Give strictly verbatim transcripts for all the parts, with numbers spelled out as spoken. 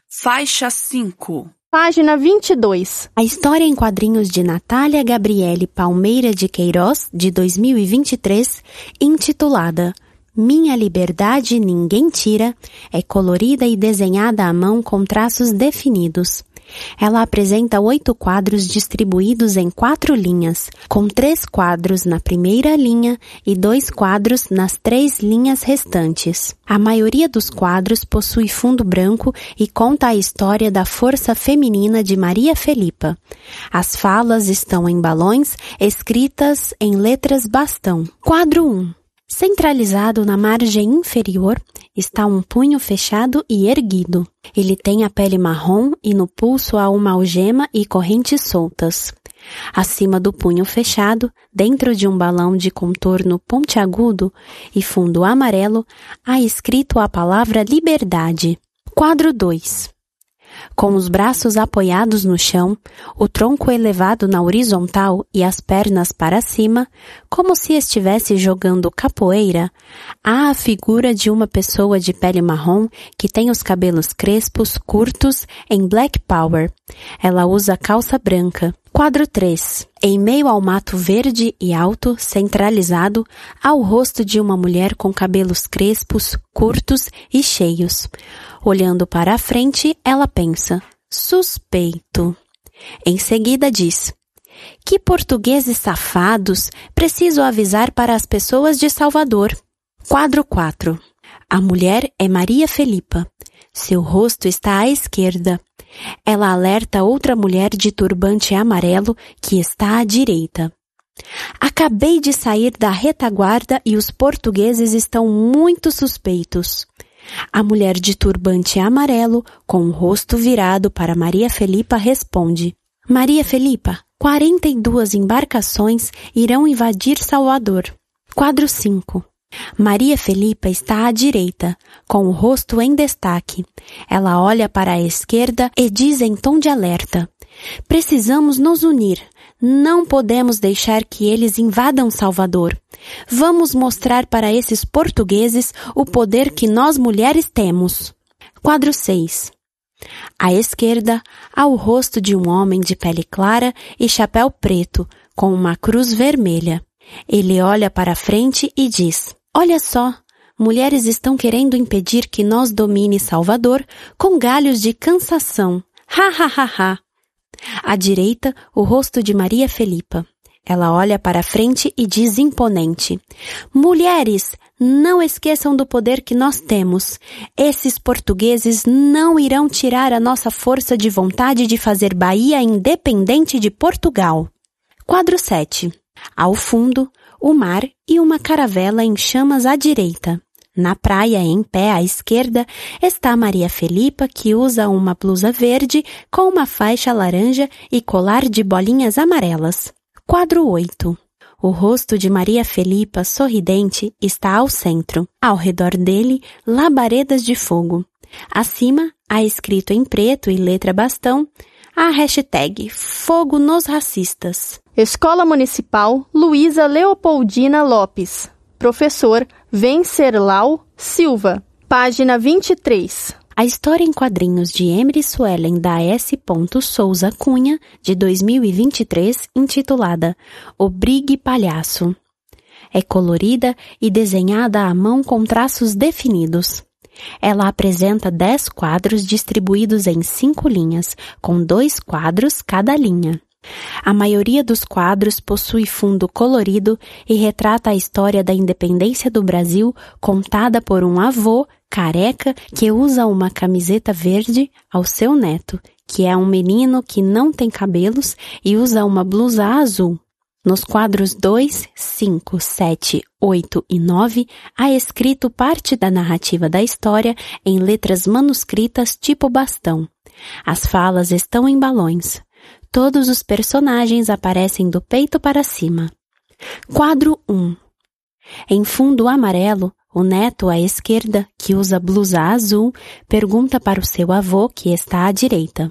Faixa cinco. Página vinte e dois. A história em quadrinhos de Natália Gabriele Palmeira de Queiroz, de dois mil e vinte e três, intitulada Minha Liberdade Ninguém Tira, é colorida e desenhada à mão com traços definidos. Ela apresenta oito quadros distribuídos em quatro linhas, com três quadros na primeira linha e dois quadros nas três linhas restantes. A maioria dos quadros possui fundo branco e conta a história da força feminina de Maria Felipa. As falas estão em balões, escritas em letras bastão. Quadro um. Centralizado na margem inferior está um punho fechado e erguido. Ele tem a pele marrom e no pulso há uma algema e correntes soltas. Acima do punho fechado, dentro de um balão de contorno pontiagudo e fundo amarelo, há escrito a palavra liberdade. Quadro dois. Com os braços apoiados no chão, o tronco elevado na horizontal e as pernas para cima, como se estivesse jogando capoeira, há a figura de uma pessoa de pele marrom que tem os cabelos crespos curtos em Black Power. Ela usa calça branca. Quadro três. Em meio ao mato verde e alto, centralizado, há o rosto de uma mulher com cabelos crespos, curtos e cheios. Olhando para a frente, ela pensa, suspeito. Em seguida diz, que portugueses safados, preciso avisar para as pessoas de Salvador. Quadro quatro. A mulher é Maria Felipa. Seu rosto está à esquerda. Ela alerta outra mulher de turbante amarelo que está à direita. Acabei de sair da retaguarda e os portugueses estão muito suspeitos. A mulher de turbante amarelo, com o rosto virado para Maria Felipa, responde: Maria Felipa, quarenta e duas embarcações irão invadir Salvador. Quadro cinco. Maria Felipa está à direita, com o rosto em destaque. Ela olha para a esquerda e diz em tom de alerta: precisamos nos unir. Não podemos deixar que eles invadam Salvador. Vamos mostrar para esses portugueses o poder que nós mulheres temos. Quadro seis. À esquerda, há o rosto de um homem de pele clara e chapéu preto, com uma cruz vermelha. Ele olha para frente e diz: olha só, mulheres estão querendo impedir que nós domine Salvador com galhos de cansação. Ha, ha, ha, ha. À direita, o rosto de Maria Felipa. Ela olha para frente e diz imponente: mulheres, não esqueçam do poder que nós temos. Esses portugueses não irão tirar a nossa força de vontade de fazer Bahia independente de Portugal. Quadro sete. Ao fundo, o mar e uma caravela em chamas à direita. Na praia, em pé à esquerda, está Maria Felipa, que usa uma blusa verde com uma faixa laranja e colar de bolinhas amarelas. Quadro oito. O rosto de Maria Felipa, sorridente, está ao centro. Ao redor dele, labaredas de fogo. Acima, há escrito em preto e letra bastão a hashtag Fogo nos Racistas. Escola Municipal Luísa Leopoldina Lopes. Professor Venceslau Silva. Página vinte e três. A história em quadrinhos de Emery Suelen da S. Souza Cunha, de dois mil e vinte e três, intitulada O Brigue Palhaço. É colorida e desenhada à mão com traços definidos. Ela apresenta dez quadros distribuídos em cinco linhas, com dois quadros cada linha. A maioria dos quadros possui fundo colorido e retrata a história da independência do Brasil contada por um avô careca que usa uma camiseta verde ao seu neto, que é um menino que não tem cabelos e usa uma blusa azul. Nos quadros dois, cinco, sete, oito e nove, há escrito parte da narrativa da história em letras manuscritas tipo bastão. As falas estão em balões. Todos os personagens aparecem do peito para cima. Quadro um. Em fundo amarelo, o neto à esquerda, que usa blusa azul, pergunta para o seu avô, que está à direita: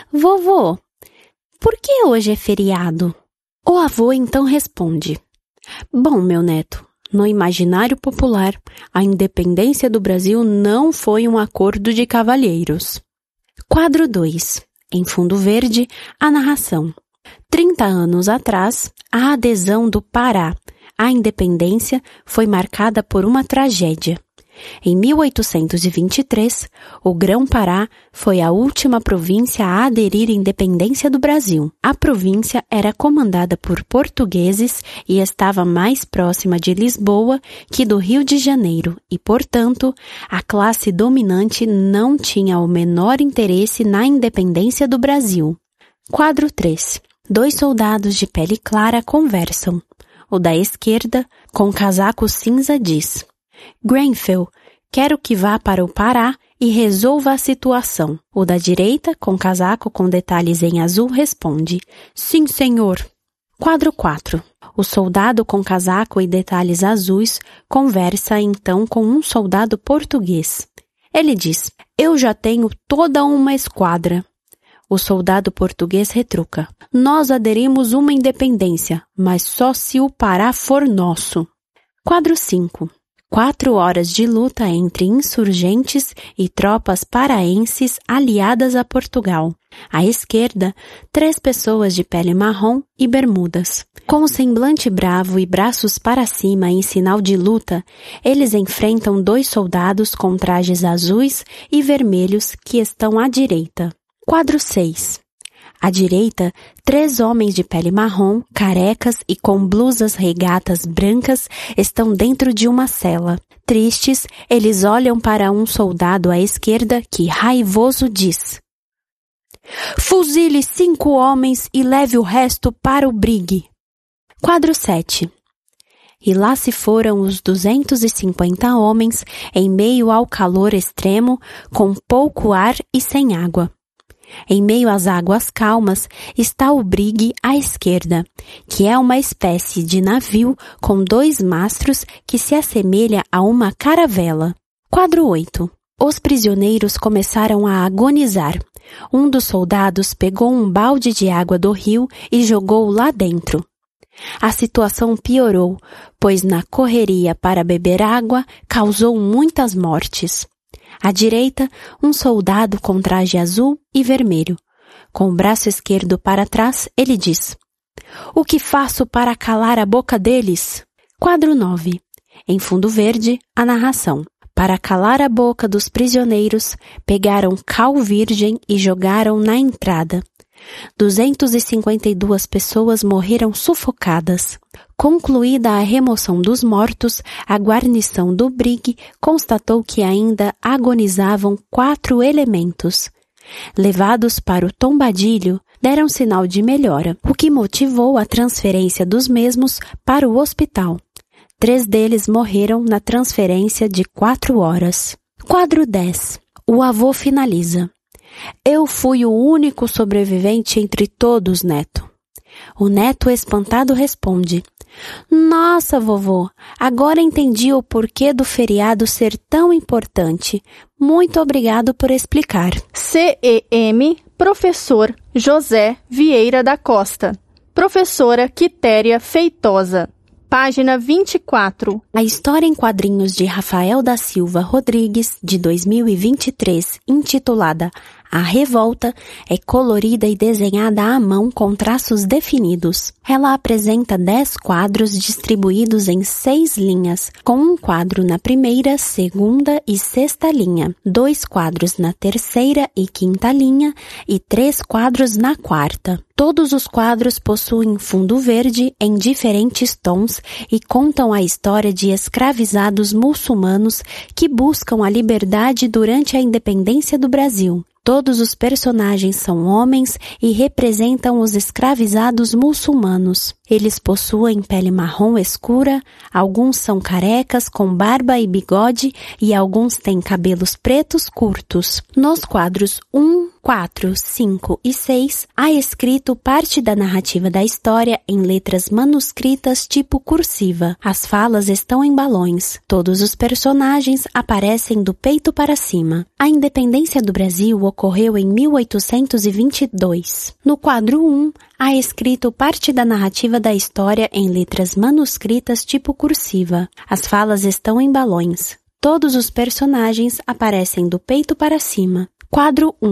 Vovô, por que hoje é feriado? O avô então responde: Bom, meu neto, no imaginário popular, a independência do Brasil não foi um acordo de cavalheiros. Quadro dois. Em fundo verde, a narração. trinta anos atrás, a adesão do Pará à independência foi marcada por uma tragédia. Em mil oitocentos e vinte e três, o Grão-Pará foi a última província a aderir à independência do Brasil. A província era comandada por portugueses e estava mais próxima de Lisboa que do Rio de Janeiro e, portanto, a classe dominante não tinha o menor interesse na independência do Brasil. Quadro três. Dois soldados de pele clara conversam. O da esquerda, com casaco cinza, diz: Grenfell, quero que vá para o Pará e resolva a situação. O da direita, com casaco com detalhes em azul, responde: Sim, senhor. Quadro quatro. O soldado com casaco e detalhes azuis conversa então com um soldado português. Ele diz: Eu já tenho toda uma esquadra. O soldado português retruca: Nós aderimos uma independência, mas só se o Pará for nosso. Quadro cinco. Quatro horas de luta entre insurgentes e tropas paraenses aliadas a Portugal. À esquerda, três pessoas de pele marrom e bermudas. Com o semblante bravo e braços para cima em sinal de luta, eles enfrentam dois soldados com trajes azuis e vermelhos que estão à direita. Quadro seis. À direita, três homens de pele marrom, carecas e com blusas regatas brancas estão dentro de uma cela. Tristes, eles olham para um soldado à esquerda que, raivoso, diz: Fuzile cinco homens e leve o resto para o brigue. Quadro sete. E lá se foram os duzentos e cinquenta homens em meio ao calor extremo, com pouco ar e sem água. Em meio às águas calmas está o brigue à esquerda, que é uma espécie de navio com dois mastros que se assemelha a uma caravela. Quadro oito. Os prisioneiros começaram a agonizar. Um dos soldados pegou um balde de água do rio e jogou lá dentro. A situação piorou, pois na correria para beber água causou muitas mortes. À direita, um soldado com traje azul e vermelho. Com o braço esquerdo para trás, ele diz: O que faço para calar a boca deles? Quadro nove. Em fundo verde, a narração. Para calar a boca dos prisioneiros, pegaram cal virgem e jogaram na entrada. duzentas e cinquenta e duas pessoas morreram sufocadas. Concluída a remoção dos mortos, a guarnição do brigue constatou que ainda agonizavam quatro elementos. Levados para o tombadilho, deram sinal de melhora, o que motivou a transferência dos mesmos para o hospital. Três deles morreram na transferência de quatro horas. Quadro dez. O avô finaliza: Eu fui o único sobrevivente entre todos, neto. O neto espantado responde: Nossa, vovô, agora entendi o porquê do feriado ser tão importante. Muito obrigado por explicar. C E M, Professor José Vieira da Costa. Professora Quitéria Feitosa. Página vinte e quatro. A história em quadrinhos de Rafael da Silva Rodrigues, de dois mil e vinte e três, intitulada A Revolta, é colorida e desenhada à mão com traços definidos. Ela apresenta dez quadros distribuídos em seis linhas, com um quadro na primeira, segunda e sexta linha, dois quadros na terceira e quinta linha e três quadros na quarta. Todos os quadros possuem fundo verde em diferentes tons e contam a história de escravizados muçulmanos que buscam a liberdade durante a independência do Brasil. Todos os personagens são homens e representam os escravizados muçulmanos. Eles possuem pele marrom escura, alguns são carecas com barba e bigode e alguns têm cabelos pretos curtos. Nos quadros um, quatro, cinco e seis, há escrito parte da narrativa da história em letras manuscritas tipo cursiva. As falas estão em balões. Todos os personagens aparecem do peito para cima. A independência do Brasil ocorreu em mil oitocentos e vinte e dois. No quadro um, há escrito parte da narrativa da história em letras manuscritas tipo cursiva. As falas estão em balões. Todos os personagens aparecem do peito para cima. Quadro um.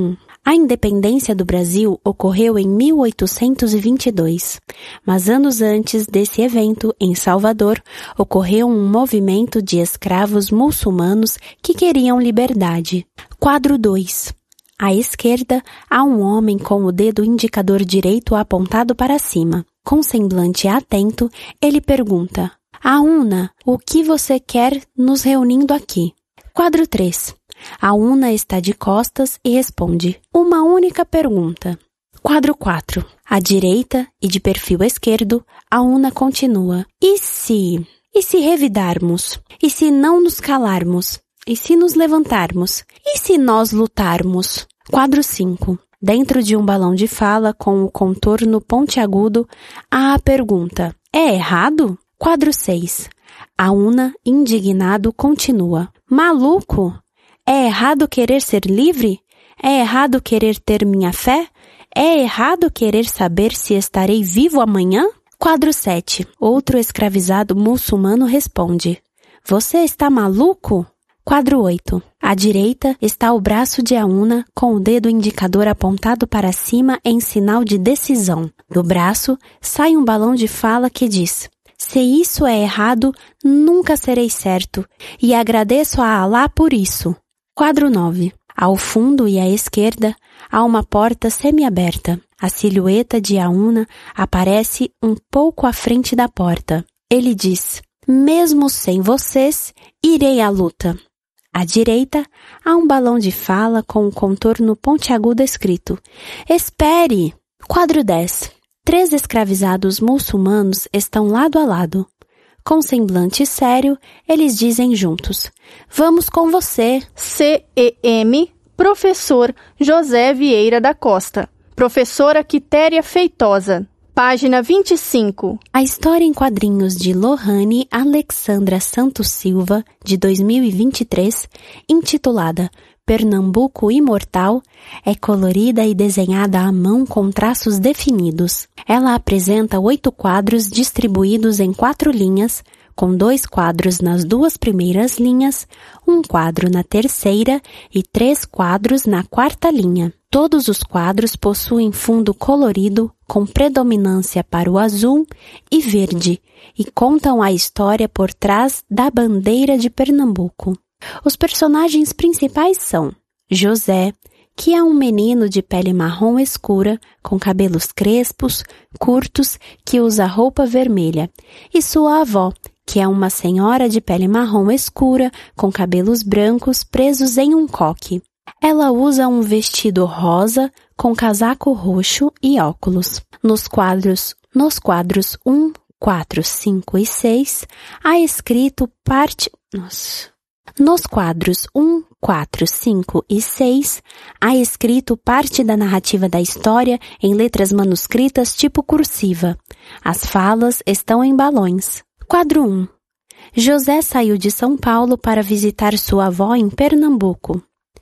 A independência do Brasil ocorreu em mil oitocentos e vinte e dois, mas anos antes desse evento, em Salvador, ocorreu um movimento de escravos muçulmanos que queriam liberdade. Quadro dois. À esquerda, há um homem com o dedo indicador direito apontado para cima. Com semblante atento, ele pergunta: Auna, o que você quer nos reunindo aqui? Quadro três. Auna está de costas e responde uma única pergunta. Quadro quatro. À direita e de perfil esquerdo, Auna continua. E se? E se revidarmos? E se não nos calarmos? E se nos levantarmos? E se nós lutarmos? Quadro cinco. Dentro de um balão de fala com o contorno pontiagudo, há a pergunta: é errado? Quadro seis. Auna, indignado, continua. Maluco? É errado querer ser livre? É errado querer ter minha fé? É errado querer saber se estarei vivo amanhã? Quadro sete. Outro escravizado muçulmano responde: Você está maluco? Quadro oito. À direita está o braço de Auna com o dedo indicador apontado para cima em sinal de decisão. Do braço sai um balão de fala que diz: Se isso é errado, nunca serei certo, e agradeço a Alá por isso. Quadro nove. Ao fundo e à esquerda, há uma porta semiaberta. A silhueta de Auna aparece um pouco à frente da porta. Ele diz: Mesmo sem vocês, irei à luta. À direita, há um balão de fala com o contorno pontiagudo escrito: Espere! Quadro dez. Três escravizados muçulmanos estão lado a lado. Com semblante sério, eles dizem juntos: Vamos com você. C E M, Professor José Vieira da Costa. Professora Quitéria Feitosa. Página vinte e cinco. A história em quadrinhos de Lohane Alexandra Santos Silva, de dois mil e vinte e três, intitulada Pernambuco Imortal, é colorida e desenhada à mão com traços definidos. Ela apresenta oito quadros distribuídos em quatro linhas, com dois quadros nas duas primeiras linhas, um quadro na terceira e três quadros na quarta linha. Todos os quadros possuem fundo colorido, com predominância para o azul e verde, e contam a história por trás da bandeira de Pernambuco. Os personagens principais são José, que é um menino de pele marrom escura, com cabelos crespos, curtos, que usa roupa vermelha, e sua avó, que é uma senhora de pele marrom escura, com cabelos brancos presos em um coque. Ela usa um vestido rosa, com casaco roxo e óculos. Nos quadros, nos quadros um, quatro, cinco e seis, há escrito parte... Nossa... Nos quadros um, quatro, cinco e seis, há escrito parte da narrativa da história em letras manuscritas tipo cursiva. As falas estão em balões. Quadro um. José saiu de São Paulo para visitar sua avó em Pernambuco.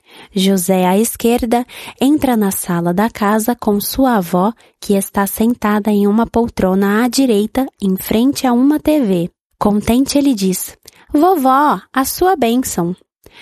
José, à esquerda, entra na sala da casa com sua avó, que está sentada em uma poltrona à direita, em frente a uma T V. Contente, ele diz: Vovó, a sua bênção.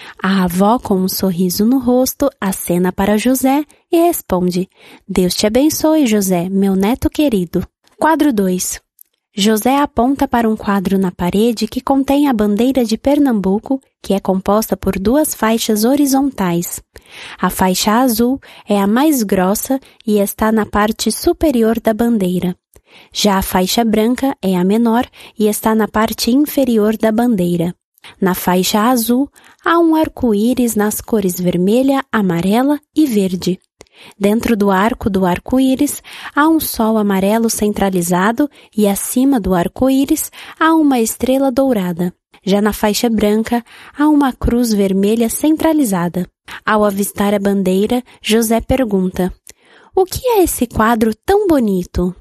A avó, com um sorriso no rosto, acena para José e responde: Deus te abençoe, José, meu neto querido. Quadro dois. José aponta para um quadro na parede que contém a bandeira de Pernambuco, que é composta por duas faixas horizontais. A faixa azul é a mais grossa e está na parte superior da bandeira. Já a faixa branca é a menor e está na parte inferior da bandeira. Na faixa azul, há um arco-íris nas cores vermelha, amarela e verde. Dentro do arco do arco-íris, há um sol amarelo centralizado e acima do arco-íris há uma estrela dourada. Já na faixa branca, há uma cruz vermelha centralizada. Ao avistar a bandeira, José pergunta: O que é esse quadro tão bonito?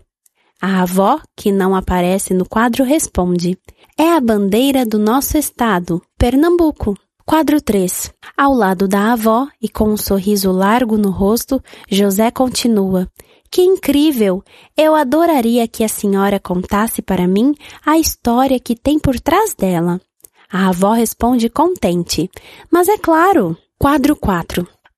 A avó, que não aparece no quadro, responde: É a bandeira do nosso estado, Pernambuco. Quadro três. Ao lado da avó e com um sorriso largo no rosto, José continua: Que incrível! Eu adoraria que a senhora contasse para mim a história que tem por trás dela. A avó responde contente: Mas é claro. Quadro quatro.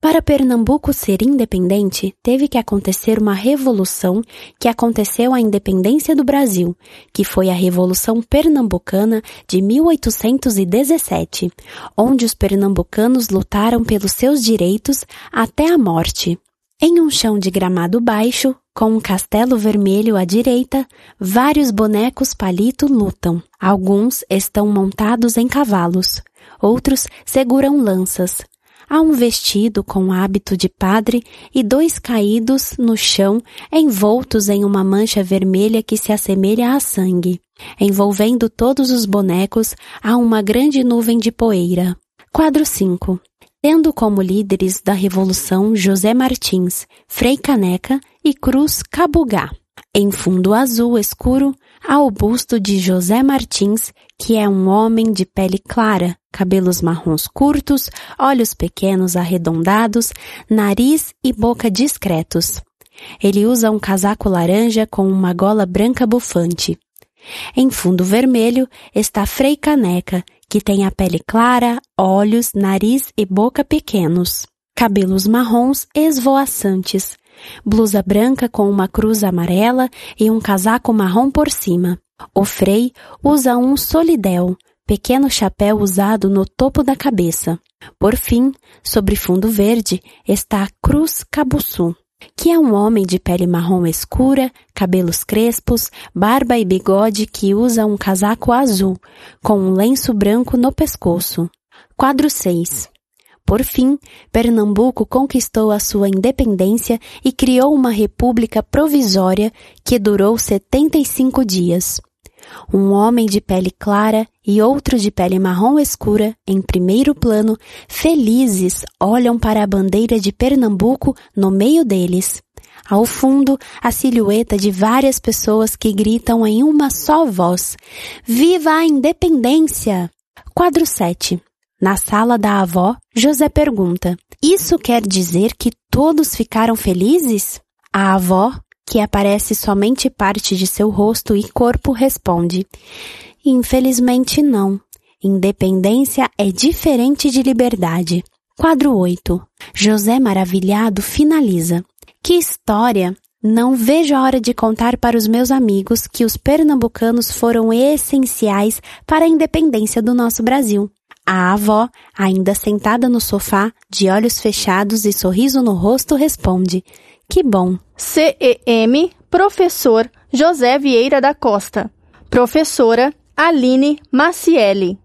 Para Pernambuco ser independente, teve que acontecer uma revolução que aconteceu à independência do Brasil, que foi a Revolução Pernambucana de mil oitocentos e dezessete, onde os pernambucanos lutaram pelos seus direitos até a morte. Em um chão de gramado baixo, com um castelo vermelho à direita, vários bonecos palito lutam. Alguns estão montados em cavalos, outros seguram lanças. Há um vestido com hábito de padre e dois caídos no chão, envoltos em uma mancha vermelha que se assemelha a sangue. Envolvendo todos os bonecos, há uma grande nuvem de poeira. Quadro cinco. Tendo como líderes da Revolução José Martins, Frei Caneca e Cruz Cabugá. Em fundo azul escuro, há o busto de José Martins, que é um homem de pele clara, cabelos marrons curtos, olhos pequenos arredondados, nariz e boca discretos. Ele usa um casaco laranja com uma gola branca bufante. Em fundo vermelho está Frei Caneca, que tem a pele clara, olhos, nariz e boca pequenos, cabelos marrons esvoaçantes, blusa branca com uma cruz amarela e um casaco marrom por cima. O Frei usa um solidéu, pequeno chapéu usado no topo da cabeça. Por fim, sobre fundo verde, está a Cruz Cabuçu, que é um homem de pele marrom escura, cabelos crespos, barba e bigode que usa um casaco azul, com um lenço branco no pescoço. Quadro seis. Por fim, Pernambuco conquistou a sua independência e criou uma república provisória que durou setenta e cinco dias. Um homem de pele clara e outro de pele marrom escura, em primeiro plano, felizes, olham para a bandeira de Pernambuco no meio deles. Ao fundo, a silhueta de várias pessoas que gritam em uma só voz: Viva a independência! Quadro sete. Na sala da avó, José pergunta: Isso quer dizer que todos ficaram felizes? A avó, que aparece somente parte de seu rosto e corpo, responde: Infelizmente não. Independência é diferente de liberdade. Quadro oito. José, maravilhado, finaliza: Que história! Não vejo a hora de contar para os meus amigos que os pernambucanos foram essenciais para a independência do nosso Brasil. A avó, ainda sentada no sofá, de olhos fechados e sorriso no rosto, responde: Que bom. C E M, professor José Vieira da Costa. Professora Aline Macielli.